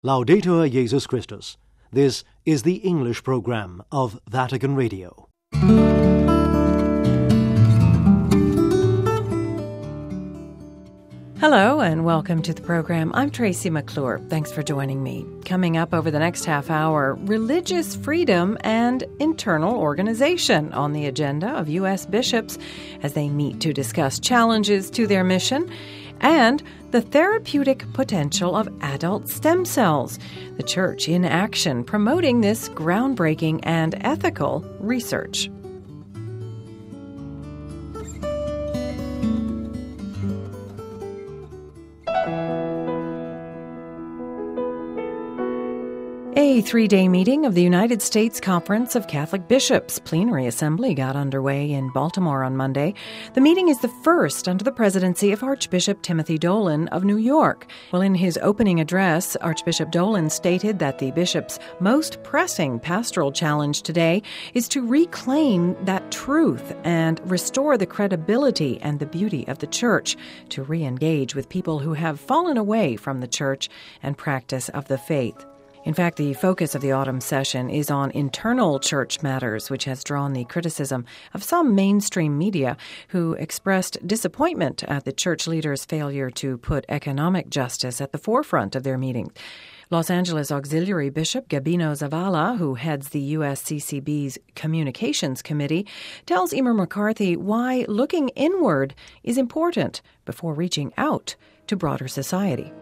Laudetur Jesus Christus. This is the English program of Vatican Radio. Hello and welcome to the program. I'm Tracy McClure. Thanks for joining me. Coming up over the next half hour, religious freedom and internal organization on the agenda of U.S. bishops as they meet to discuss challenges to their mission, and the therapeutic potential of adult stem cells, the Church in action promoting this groundbreaking and ethical research. A three-day meeting of the United States Conference of Catholic Bishops plenary assembly got underway in Baltimore on Monday. The meeting is the first under the presidency of Archbishop Timothy Dolan of New York. Well, in his opening address, Archbishop Dolan stated that the bishop's most pressing pastoral challenge today is to reclaim that truth and restore the credibility and the beauty of the Church, to re-engage with people who have fallen away from the Church and practice of the faith. In fact, the focus of the autumn session is on internal church matters, which has drawn the criticism of some mainstream media who expressed disappointment at the church leaders' failure to put economic justice at the forefront of their meetings. Los Angeles Auxiliary Bishop Gabino Zavala, who heads the USCCB's Communications Committee, tells Emer McCarthy why looking inward is important before reaching out to broader society.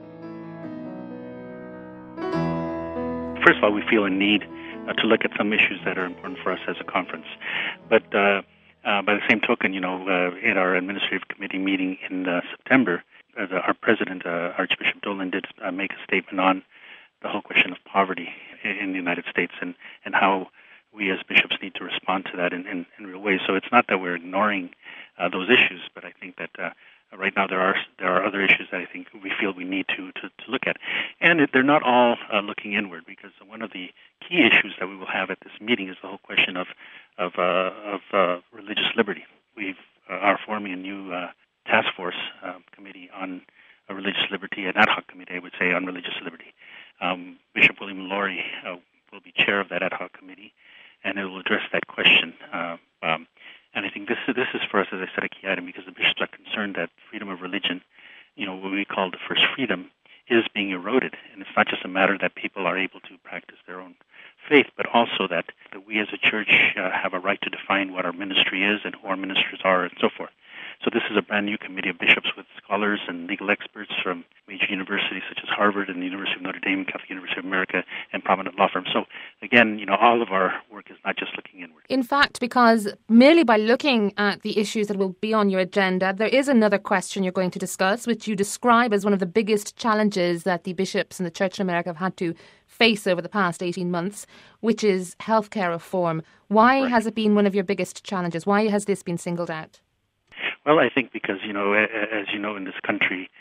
First of all, we feel a need to look at some issues that are important for us as a conference. But by the same token, in our administrative committee meeting in September, our president, Archbishop Dolan, did make a statement on the whole question of poverty in the United States and how we as bishops need to respond to that in real ways. So it's not that we're ignoring those issues, but I think that right now there are other issues that I think we feel we need to look at. And they're not all looking inward, because one of the key issues that we will have at this meeting is the whole question of religious liberty. We are forming a new task force committee on religious liberty, an ad hoc committee, I would say, on religious liberty. Bishop William Lori will be chair of that ad hoc committee, and it will address that question. And I think this is for us, as I said, a key item, because the bishops are concerned that freedom of religion, what we call the first freedom, is being eroded. And it's not just a matter that people are able to practice their own faith, but also that we as a church have a right to define what our ministry is and who our ministers are and so forth. So this is a brand new committee of bishops with scholars and legal experts from major universities such as Harvard and the University of Notre Dame, Catholic University of America, and prominent law firms. So again, all of our work is not just looking inward. In fact, because merely by looking at the issues that will be on your agenda, there is another question you're going to discuss, which you describe as one of the biggest challenges that the bishops and the Church in America have had to face over the past 18 months, which is healthcare reform. Why has it been one of your biggest challenges? Why has this been singled out? Well, I think because, as you know, in this country,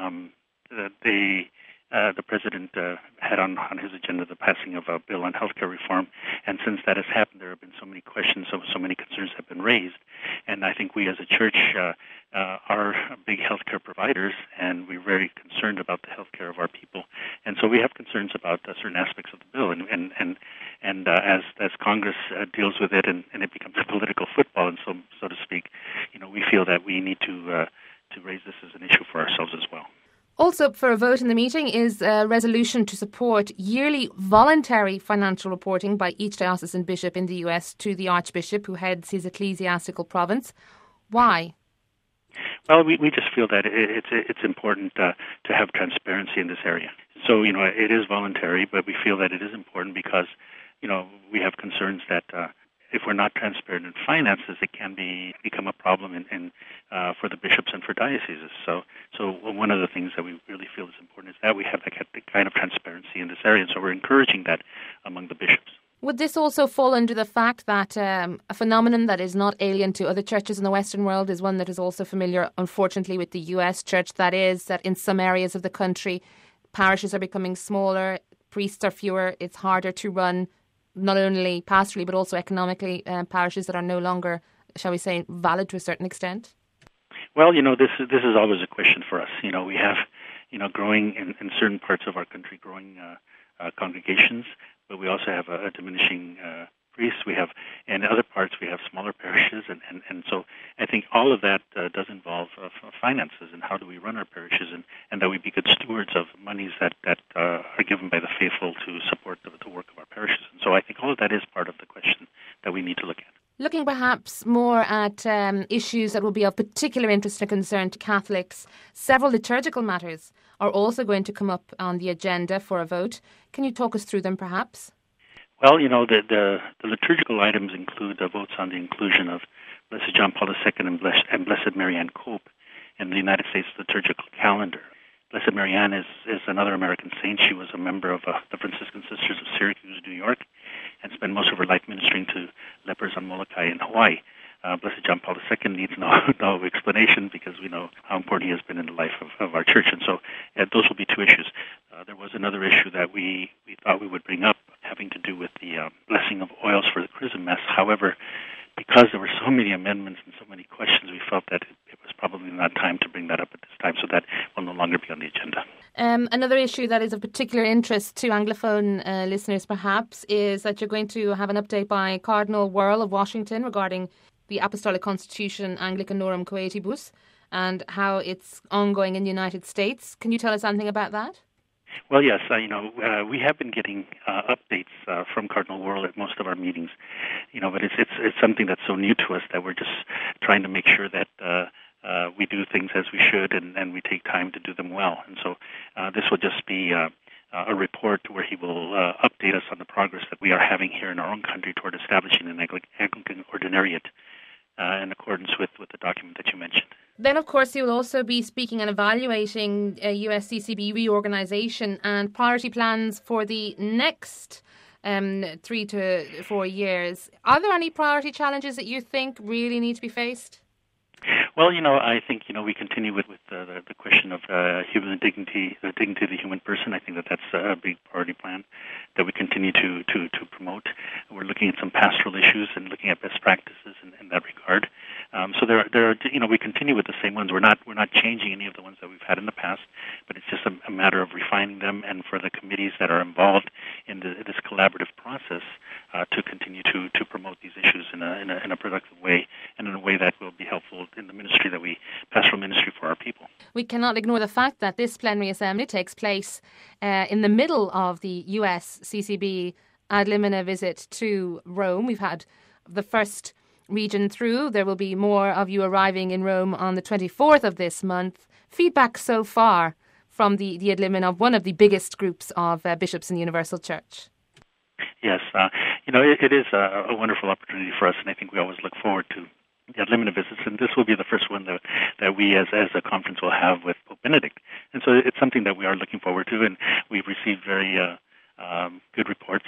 the president had on his agenda the passing of a bill on healthcare reform, and since that has happened, there have been so many questions, so many concerns have been raised, and I think we as a church are big healthcare providers, and we're very concerned about the healthcare of our people, and so we have concerns about certain aspects of the bill, and as Congress deals with it, and it becomes a political football, and so to speak, we feel that we need to raise this as an issue for ourselves as well. Also up for a vote in the meeting is a resolution to support yearly voluntary financial reporting by each diocesan bishop in the US to the Archbishop who heads his ecclesiastical province. Why? Well, we just feel that it's important to have transparency in this area. So, it is voluntary, but we feel that it is important because, we have concerns that if we're not transparent in finances, it can become a problem for the bishops and for dioceses. So one of the things that we really feel is important is that we have that kind of transparency in this area. And so we're encouraging that among the bishops. Would this also fall under the fact that a phenomenon that is not alien to other churches in the Western world is one that is also familiar, unfortunately, with the US church? That is, that in some areas of the country, parishes are becoming smaller, priests are fewer, it's harder to run not only pastorally but also economically parishes that are no longer, shall we say, valid to a certain extent? Well, this is always a question for us. We have growing in certain parts of our country, growing congregations, but we also have a diminishing priests. We have, in other parts, we have smaller parishes, and so I think all of that does involve finances and how do we run our parishes, and that we be good stewards of monies that are given by the faithful to support the work of our parishes. And so I think all of that is part of the question that we need to look at. Looking perhaps more at issues that will be of particular interest and concern to Catholics, several liturgical matters are also going to come up on the agenda for a vote. Can you talk us through them perhaps? Well, the liturgical items include votes on the inclusion of Blessed John Paul II and Blessed Mary Ann Cope in the United States liturgical calendar. Blessed Mary Ann is another American saint. She was a member of the Franciscan Sisters of Syracuse, New York, and spent most of her life ministering to lepers on Molokai in Hawaii. Blessed John Paul II needs no explanation because we know how important he has been in the life of our church. And so those will be two issues. There was another issue that we thought we would bring up having to do with the blessing of oils for the Chrism Mass. However, because there were so many amendments and so many questions, we felt that it was probably not time to bring that up at this time, so that will no longer be on the agenda. Another issue that is of particular interest to Anglophone listeners perhaps is that you're going to have an update by Cardinal Wuerl of Washington regarding the Apostolic Constitution Anglicanorum Coetibus and how it's ongoing in the United States. Can you tell us something about that? Well, yes. We have been getting updates from Cardinal Wuerl at most of our meetings. But it's something that's so new to us that we're just trying to make sure that we do things as we should and we take time to do them well. And so this will just be a report where he will update us on the progress that we are having here in our own country toward establishing an Anglican ordinariate in accordance with the document that you mentioned. Then, of course, you will also be speaking and evaluating USCCB reorganisation and priority plans for the next 3 to 4 years. Are there any priority challenges that you think really need to be faced? Well, I think, we continue with the question of human dignity, the dignity of the human person. I think that's a big priority plan that we continue to promote. We're looking at some pastoral issues and looking at best practices in that regard. So there are, we continue with the same ones. We're not changing any of the ones that we've had in the past, but it's just a matter of refining them, and for the committees that are involved in this collaborative process to continue to promote these issues in a productive way and in a way that will be helpful in the ministry pastoral ministry for our people. We cannot ignore the fact that this plenary assembly takes place in the middle of the USCCB ad limina visit to Rome. We've had the first region through. There will be more of you arriving in Rome on the 24th of this month. Feedback so far from the ad limina of one of the biggest groups of bishops in the Universal Church. Yes, it is a wonderful opportunity for us, and I think we always look forward to the ad limina visits, and this will be the first one that we as a conference will have with Pope Benedict. And so it's something that we are looking forward to, and we've received very good reports,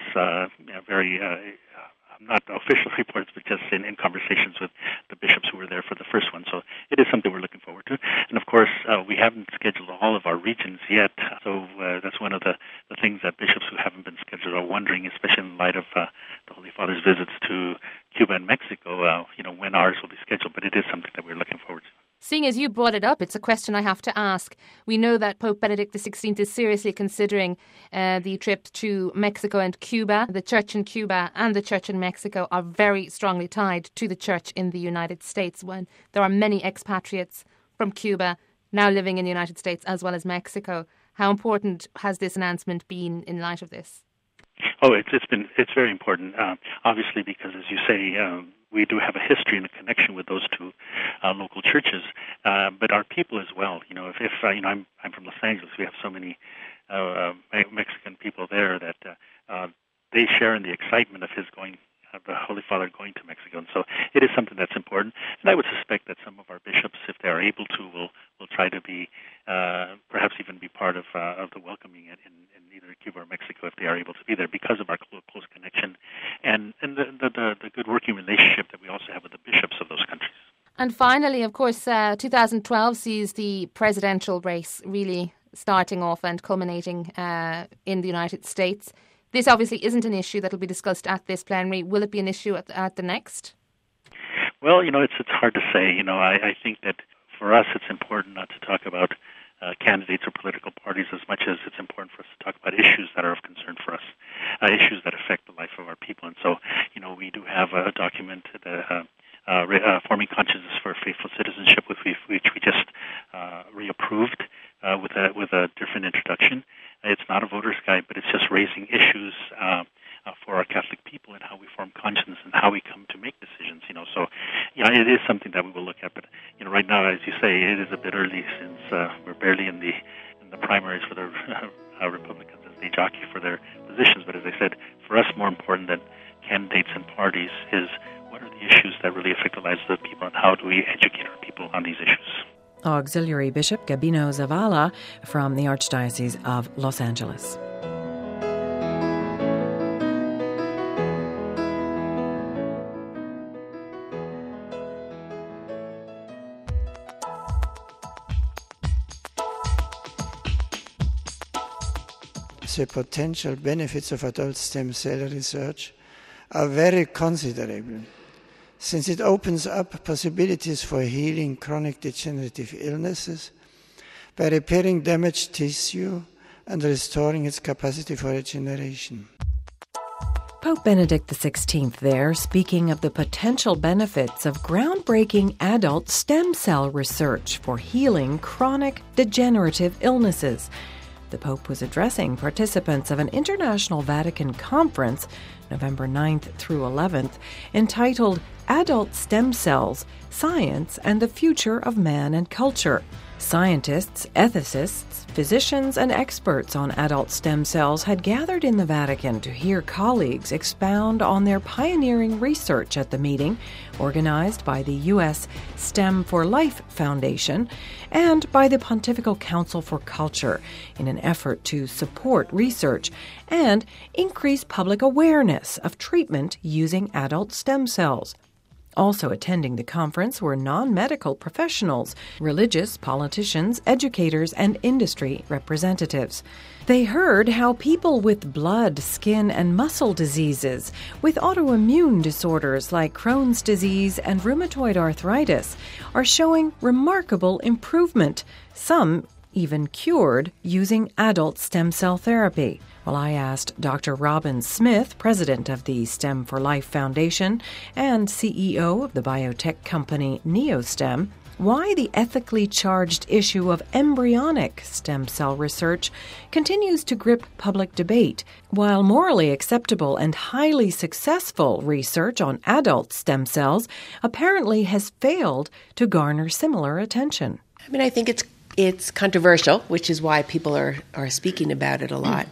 not official reports, but just in conversations with the bishops who were there for the first one. So it is something we're looking forward to. And of course, we haven't scheduled all of our regions yet. So that's one of the things that bishops who haven't been scheduled are wondering, especially in light of the Holy Father's visits to Cuba and Mexico, when ours will be scheduled. But it is something that we're looking forward to. Seeing as you brought it up, it's a question I have to ask. We know that Pope Benedict XVI is seriously considering the trip to Mexico and Cuba. The Church in Cuba and the Church in Mexico are very strongly tied to the Church in the United States. When there are many expatriates from Cuba now living in the United States as well as Mexico. How important has this announcement been in light of this? Oh, it's very important. Obviously, because as you say, we do have a history and a connection with those two local churches, but our people as well. If I'm from Los Angeles, we have so many Mexican people there that they share in the excitement of the Holy Father going to Mexico, and so it is something that's important. And I would suspect that some of our bishops, if they are able to, will try to be perhaps even be part of the welcoming in either Cuba or Mexico if they are able to be there because of our close connection and the good working relationship that we also have with the bishops of those countries. And finally, of course, 2012 sees the presidential race really starting off and culminating in the United States. This obviously isn't an issue that will be discussed at this plenary. Will it be an issue at the next? Well, it's hard to say. I think that for us it's important not to talk about candidates or political parties as much as it's important for us to talk about issues that are of concern for us, issues that affect the life of our people. And so, we do have a document, Forming Consciences for Faithful Citizenship, which we just reapproved with a different introduction. It's not a voter's guide, but it's just raising issues for our Catholic people and how we form conscience and how we come to make decisions. So it is something that we will look at. But right now, as you say, it is a bit early since we're barely in the primaries for the Republicans as they jockey for their positions. But as I said, for us, more important than candidates and parties is what are the issues that really affect the lives of the people, and how do we educate our people on these issues. Auxiliary Bishop Gabino Zavala from the Archdiocese of Los Angeles. The potential benefits of adult stem cell research are very considerable, since it opens up possibilities for healing chronic degenerative illnesses by repairing damaged tissue and restoring its capacity for regeneration. Pope Benedict XVI there, speaking of the potential benefits of groundbreaking adult stem cell research for healing chronic degenerative illnesses. The Pope was addressing participants of an International Vatican Conference, November 9th through 11th, entitled Adult Stem Cells, Science and the Future of Man and Culture. Scientists, ethicists, physicians, and experts on adult stem cells had gathered in the Vatican to hear colleagues expound on their pioneering research at the meeting, organized by the U.S. STEM for Life Foundation and by the Pontifical Council for Culture, in an effort to support research and increase public awareness of treatment using adult stem cells. Also attending the conference were non-medical professionals, religious, politicians, educators, and industry representatives. They heard how people with blood, skin, and muscle diseases, with autoimmune disorders like Crohn's disease and rheumatoid arthritis, are showing remarkable improvement, some even cured, using adult stem cell therapy. Well, I asked Dr. Robin Smith, president of the STEM for Life Foundation and CEO of the biotech company NeoStem, why the ethically charged issue of embryonic stem cell research continues to grip public debate, while morally acceptable and highly successful research on adult stem cells apparently has failed to garner similar attention. I think it's controversial, which is why people are speaking about it a lot.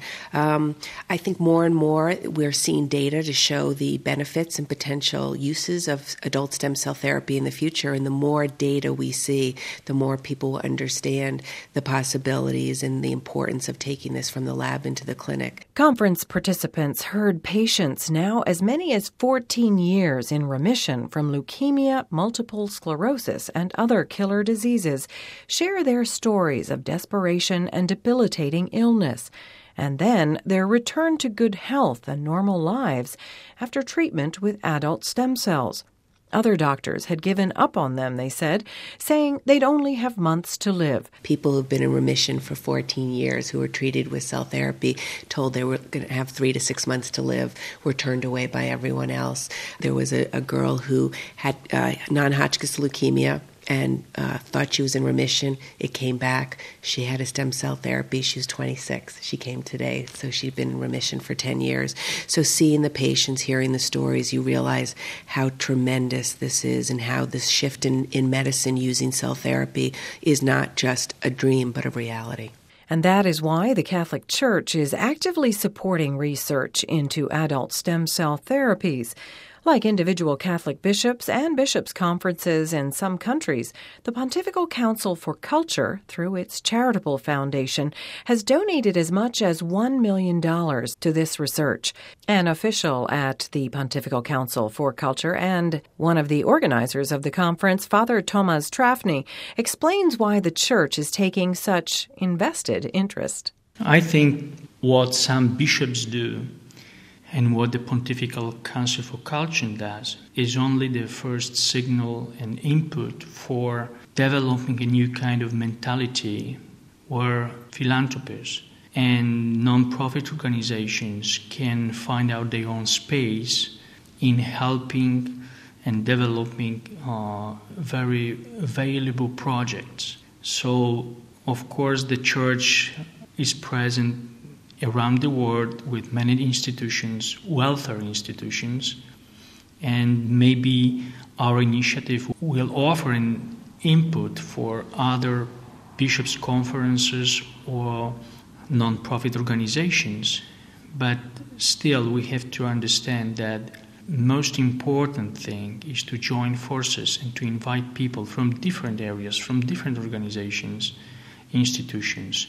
I think more and more we're seeing data to show the benefits and potential uses of adult stem cell therapy in the future. And the more data we see, the more people will understand the possibilities and the importance of taking this from the lab into the clinic. Conference participants heard patients now as many as 14 years in remission from leukemia, multiple sclerosis, and other killer diseases share their stories of desperation and debilitating illness, and then their return to good health and normal lives after treatment with adult stem cells. Other doctors had given up on them, they said, saying they'd only have months to live. People who've been in remission for 14 years who were treated with cell therapy, told they were going to have 3 to 6 months to live, were turned away by everyone else. There was a girl who had non-Hodgkin's leukemia and thought she was in remission. It came back. She had a stem cell therapy. She was 26. She came today, so she'd been in remission for 10 years. So seeing the patients, hearing the stories, you realize how tremendous this is and how this shift in medicine using cell therapy is not just a dream, but a reality. And that is why the Catholic Church is actively supporting research into adult stem cell therapies. Like individual Catholic bishops and bishops' conferences in some countries, the Pontifical Council for Culture, through its charitable foundation, has donated as much as $1 million to this research. An official at the Pontifical Council for Culture and one of the organizers of the conference, Father Thomas Trafny, explains why the Church is taking such invested interest. I think what some bishops do and what the Pontifical Council for Culture does is only the first signal and input for developing a new kind of mentality where philanthropists and non-profit organizations can find out their own space in helping and developing very valuable projects. So, of course, the church is present around the world with many institutions, welfare institutions, and maybe our initiative will offer an input for other bishops' conferences or non-profit organizations. But still, we have to understand that most important thing is to join forces and to invite people from different areas, from different organizations, institutions,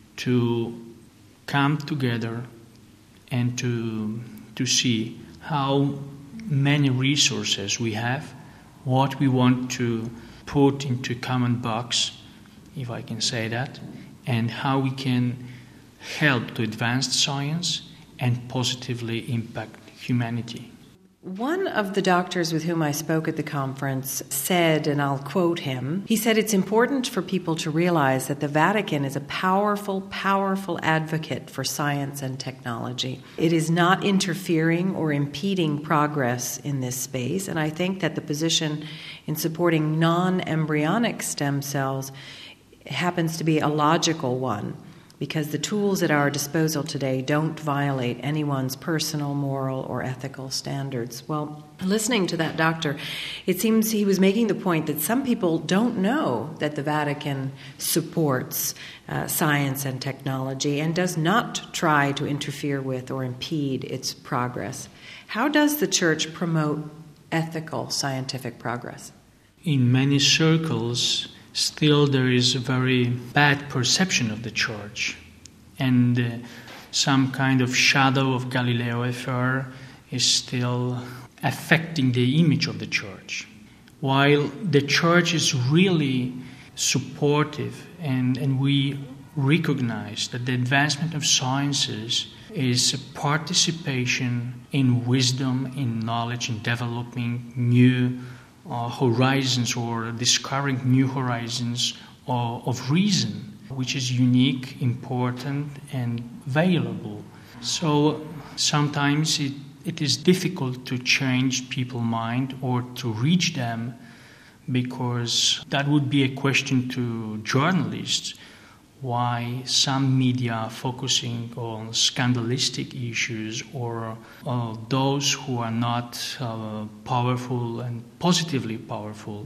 to come together and to see how many resources we have, what we want to put into common box, if I can say that, and how we can help to advance science and positively impact humanity. One of the doctors with whom I spoke at the conference said, and I'll quote him, he said, "It's important for people to realize that the Vatican is a powerful, powerful advocate for science and technology. It is not interfering or impeding progress in this space, and I think that the position in supporting non-embryonic stem cells happens to be a logical one, because the tools at our disposal today don't violate anyone's personal, moral, or ethical standards." Well, listening to that doctor, it seems he was making the point that some people don't know that the Vatican supports science and technology and does not try to interfere with or impede its progress. How does the Church promote ethical scientific progress? In many circles, still there is a very bad perception of the Church, and some kind of shadow of Galileo affair is still affecting the image of the Church. While the Church is really supportive and we recognize that the advancement of sciences is a participation in wisdom, in knowledge, in developing new horizons or discovering new horizons of reason, which is unique, important, and valuable. So sometimes it is difficult to change people's mind or to reach them, because that would be a question to journalists, why some media are focusing on scandalistic issues or those who are not powerful and positively powerful.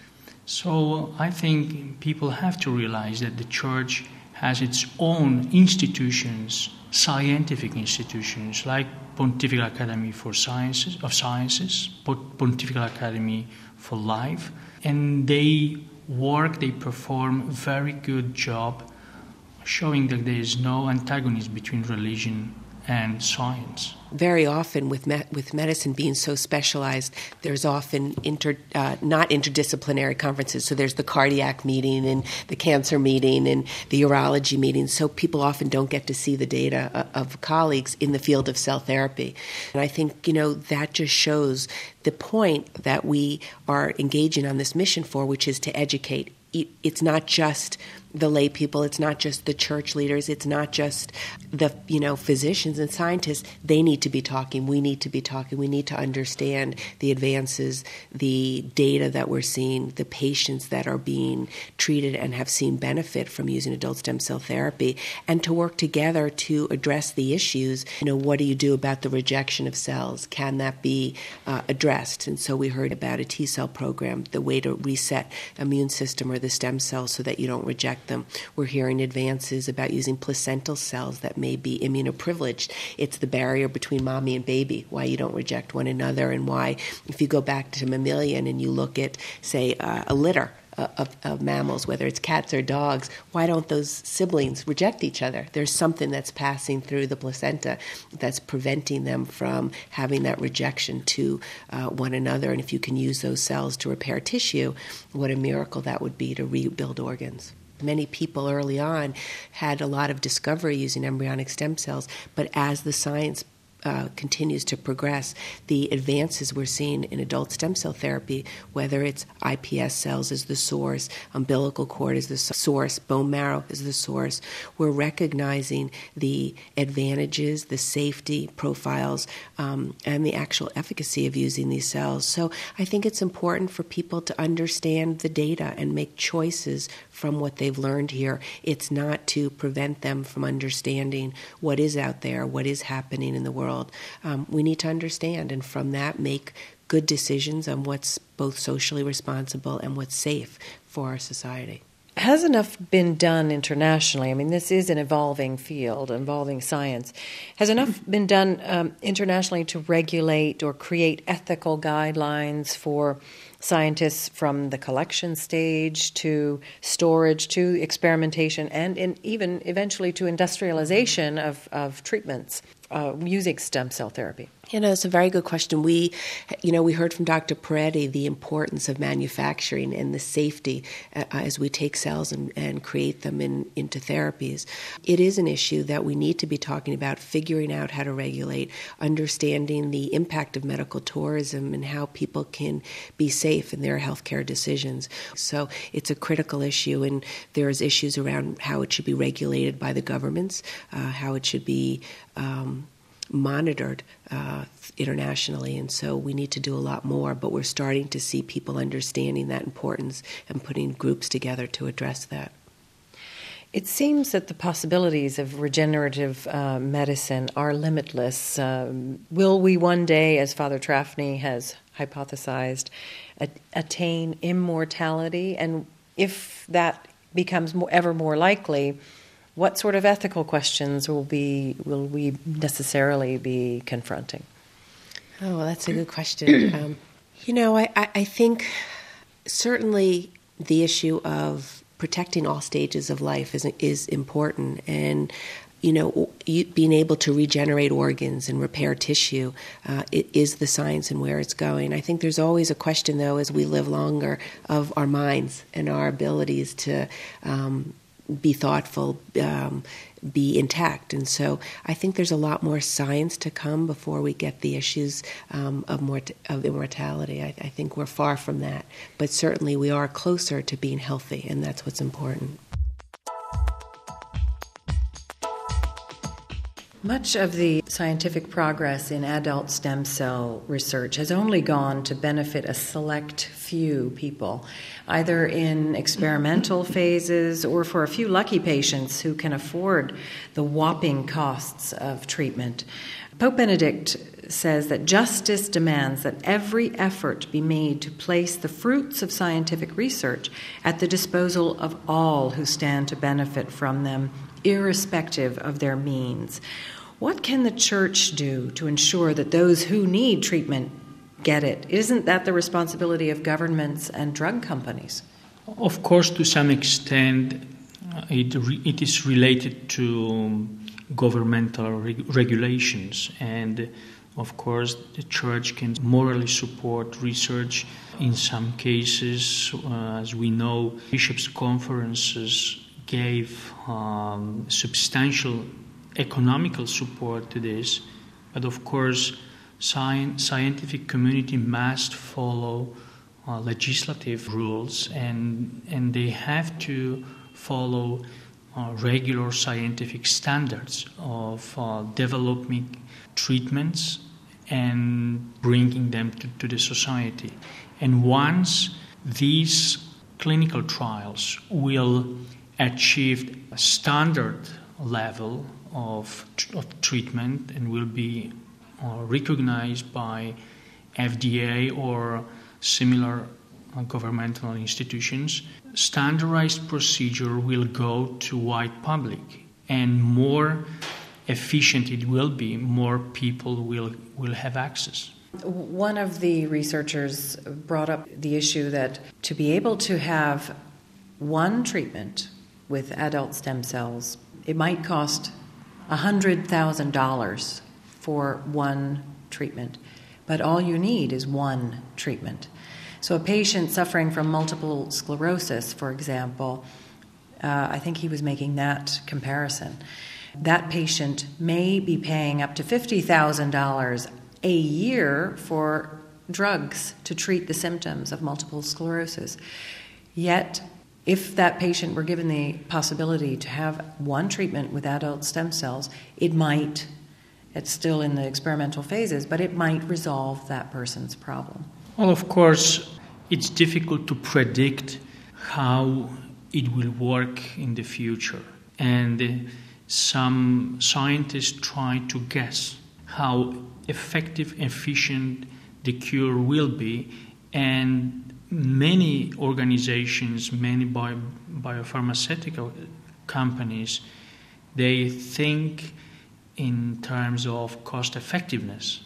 So I think people have to realize that the Church has its own institutions, scientific institutions, like Pontifical Academy for Sciences, Pontifical Academy for Life, and they perform a very good job showing that there is no antagonism between religion and science. Very often, with medicine being so specialized, there's often not interdisciplinary conferences. So there's the cardiac meeting and the cancer meeting and the urology meeting. So people often don't get to see the data of colleagues in the field of cell therapy. And I think, that just shows the point that we are engaging on this mission for, which is to educate. It's not just the lay people, it's not just the church leaders, it's not just the physicians and scientists. They need to be talking, we need to be talking, we need to understand the advances, the data that we're seeing, the patients that are being treated and have seen benefit from using adult stem cell therapy, and to work together to address the issues. What do you do about the rejection of cells? Can that be addressed? And so we heard about a T-cell program, the way to reset immune system or the stem cells so that you don't reject them. We're hearing advances about using placental cells that may be immunoprivileged. It's the barrier between mommy and baby, why you don't reject one another, and why, if you go back to mammalian and you look at, say, a litter of mammals, whether it's cats or dogs, why don't those siblings reject each other? There's something that's passing through the placenta that's preventing them from having that rejection to one another. And if you can use those cells to repair tissue, what a miracle that would be to rebuild organs. Many people early on had a lot of discovery using embryonic stem cells, but as the science continues to progress, the advances we're seeing in adult stem cell therapy, whether it's iPS cells as the source, umbilical cord as the source, bone marrow as the source, we're recognizing the advantages, the safety profiles, and the actual efficacy of using these cells. So I think it's important for people to understand the data and make choices from what they've learned here. It's not to prevent them from understanding what is out there, what is happening in the world. We need to understand, and from that make good decisions on what's both socially responsible and what's safe for our society. Has enough been done internationally? I mean, this is an evolving field, evolving science. Has enough been done internationally to regulate or create ethical guidelines for scientists from the collection stage to storage to experimentation and even eventually to industrialization of treatments using stem cell therapy? It's a very good question. We heard from Dr. Peretti the importance of manufacturing and the safety as we take cells and create them into therapies. It is an issue that we need to be talking about, figuring out how to regulate, understanding the impact of medical tourism and how people can be safe in their healthcare decisions. So it's a critical issue, and there's issues around how it should be regulated by the governments, how it should be monitored internationally, and so we need to do a lot more, but we're starting to see people understanding that importance and putting groups together to address that. It seems that the possibilities of regenerative medicine are limitless. Will we one day, as Father Traffney has hypothesized, attain immortality? And if that becomes ever more likely, what sort of ethical questions will we necessarily be confronting? Oh, well, that's a good question. I think certainly the issue of protecting all stages of life is important, and being able to regenerate organs and repair tissue it is the science and where it's going. I think there's always a question, though, as we live longer, of our minds and our abilities to be thoughtful, be intact. And so I think there's a lot more science to come before we get the issues of immortality. I think we're far from that. But certainly we are closer to being healthy, and that's what's important. Much of the scientific progress in adult stem cell research has only gone to benefit a select few people, either in experimental phases or for a few lucky patients who can afford the whopping costs of treatment. Pope Benedict says that justice demands that every effort be made to place the fruits of scientific research at the disposal of all who stand to benefit from them, irrespective of their means. What can the Church do to ensure that those who need treatment get it? Isn't that the responsibility of governments and drug companies? Of course, to some extent, it is related to governmental regulations, and of course, the Church can morally support research. In some cases, as we know, bishops' conferences gave substantial economical support to this, but of course scientific community must follow legislative rules, and they have to follow regular scientific standards of developing treatments and bringing them to the society. And once these clinical trials will achieve a standard level of treatment and will be recognized by FDA or similar governmental institutions, standardized procedure will go to wide public, and more efficient it will be, more people will have access. One of the researchers brought up the issue that to be able to have one treatment with adult stem cells, it might cost $100,000 for one treatment, but all you need is one treatment. So a patient suffering from multiple sclerosis, for example, I think he was making that comparison. that patient may be paying up to $50,000 a year for drugs to treat the symptoms of multiple sclerosis. Yet, if that patient were given the possibility to have one treatment with adult stem cells, it's still in the experimental phases, but it might resolve that person's problem. Well, of course, it's difficult to predict how it will work in the future. And some scientists try to guess how effective, efficient the cure will be. And many organizations, many biopharmaceutical companies, they think in terms of cost effectiveness.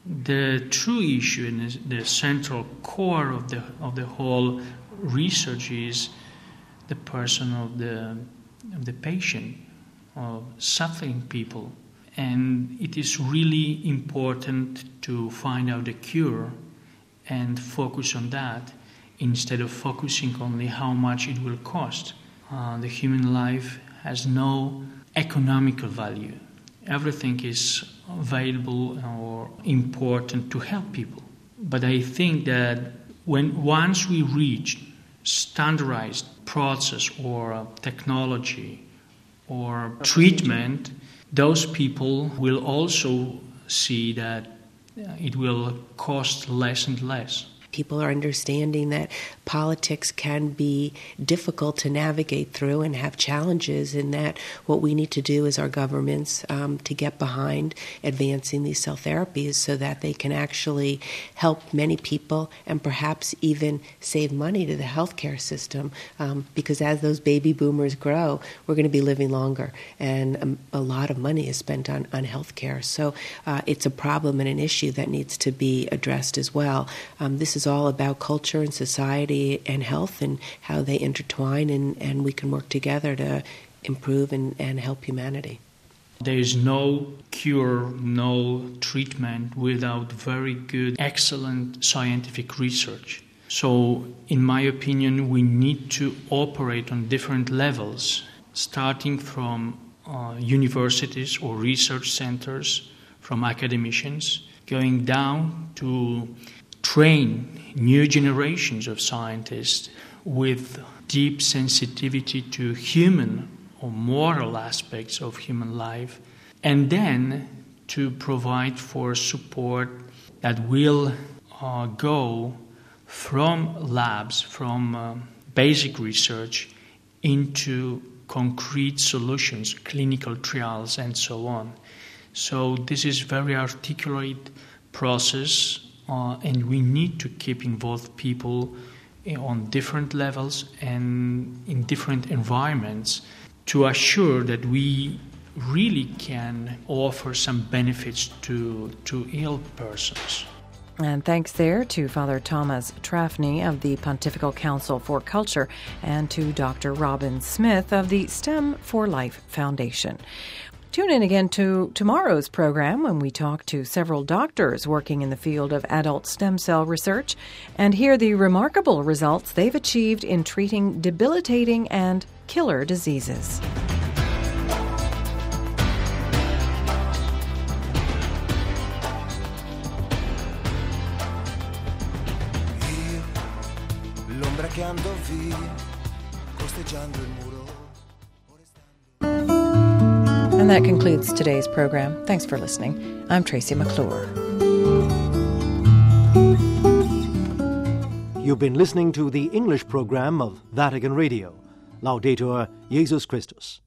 The true issue and the central core of the whole research is the person of the patient, of suffering people. And it is really important to find out the cure and focus on that instead of focusing only how much it will cost. The human life has no economical value. Everything is valuable or important to help people. But I think that once we reach standardized process or technology or treatment, those people will also see that it will cost less and less. People are understanding that politics can be difficult to navigate through and have challenges, and that what we need to do as our governments to get behind advancing these cell therapies so that they can actually help many people and perhaps even save money to the healthcare system, because as those baby boomers grow, we're going to be living longer, and a lot of money is spent on healthcare. So it's a problem and an issue that needs to be addressed as well. This is all about culture and society and health and how they intertwine, and we can work together to improve and help humanity. There is no cure, no treatment without very good, excellent scientific research. So, in my opinion, we need to operate on different levels, starting from universities or research centers, from academicians, going down to train new generations of scientists with deep sensitivity to human or moral aspects of human life, and then to provide for support that will go from labs, from basic research into concrete solutions, clinical trials, and so on. So this is very articulate process. And we need to keep involved people on different levels and in different environments to assure that we really can offer some benefits to ill persons. And thanks there to Father Thomas Trafny of the Pontifical Council for Culture and to Dr. Robin Smith of the STEM for Life Foundation. Tune in again to tomorrow's program when we talk to several doctors working in the field of adult stem cell research and hear the remarkable results they've achieved in treating debilitating and killer diseases. L'ombra che andò via, costeggiando il muro. And that concludes today's program. Thanks for listening. I'm Tracy McClure. You've been listening to the English program of Vatican Radio. Laudetur Jesus Christus.